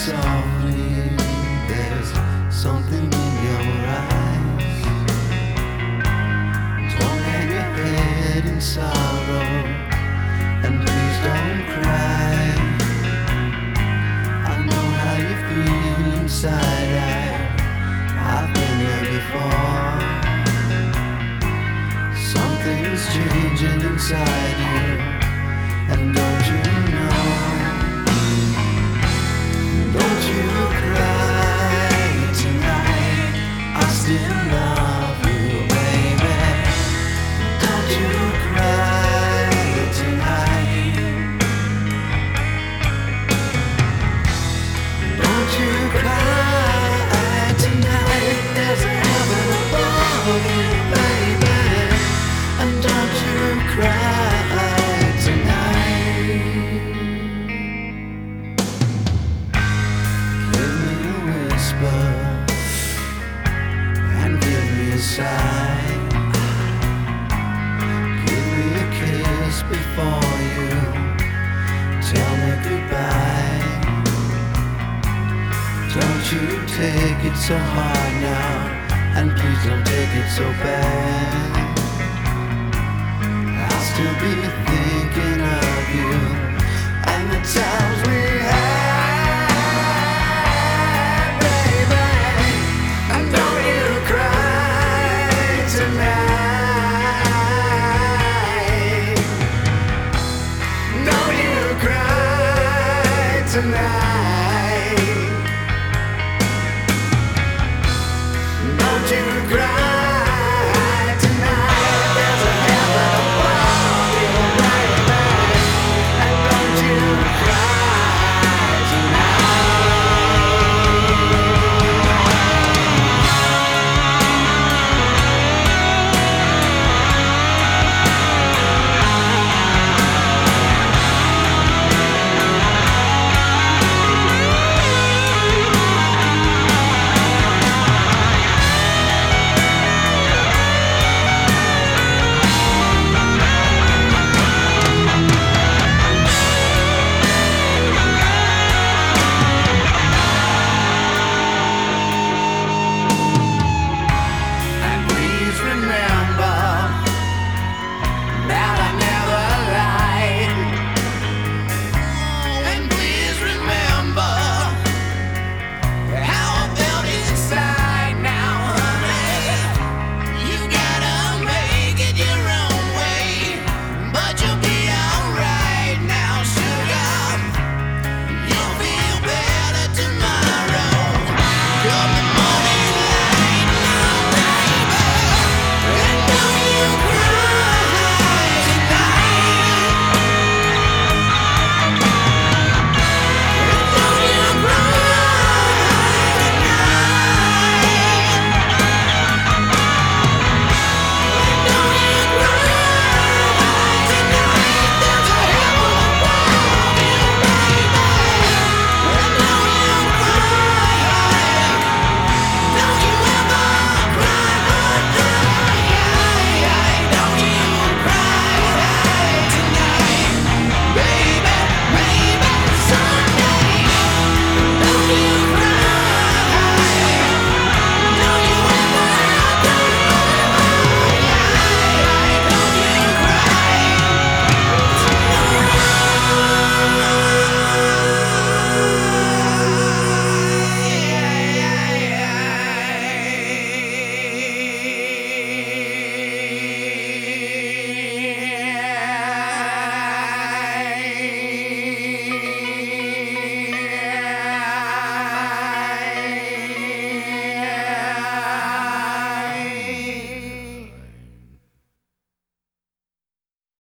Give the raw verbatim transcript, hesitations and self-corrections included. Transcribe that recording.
softly, there's something in your eyes. Don't hang your head in sorrow, and please don't cry. I know how you feel inside, I, I've been there before. Something's changing inside you, and don't you know? Don't you cry tonight, I still love you, baby. Don't you cry tonight. Don't you cry tonight, there's a heaven above you, baby. And don't you cry tonight. Give me a whisper and give me a sigh. Give me a kiss before you tell me goodbye. Don't you take it so hard now, and please don't take it so bad. I'll still be thinking of you and the times we had, baby. And don't you cry tonight. Don't you cry tonight.